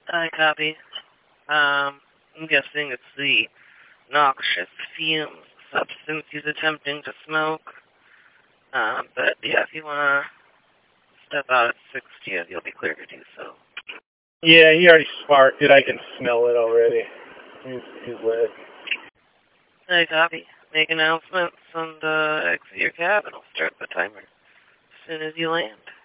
I copy. I'm guessing it's the noxious fumes substance he's attempting to smoke. But yeah, if you want to step out at 60, you'll be clear to do so. Yeah, he already sparked it. I can smell it already. He's lit. I copy. Make announcements and exit your cabin. I'll start the timer as soon as you land.